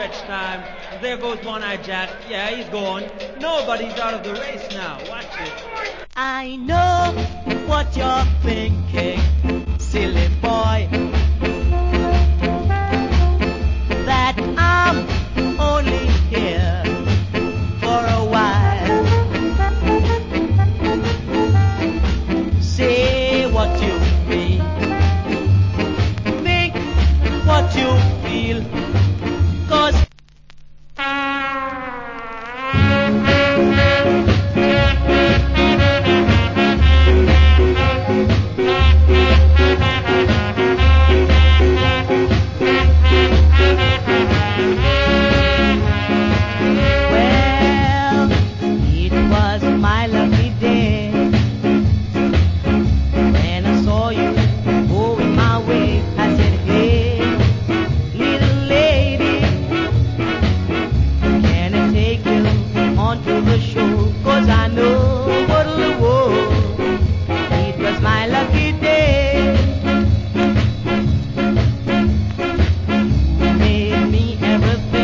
stretch time. And there goes One-Eye Jack. Yeah, he's gone. Nobody's out of the race now. Watch it. I know what you're thinking, silly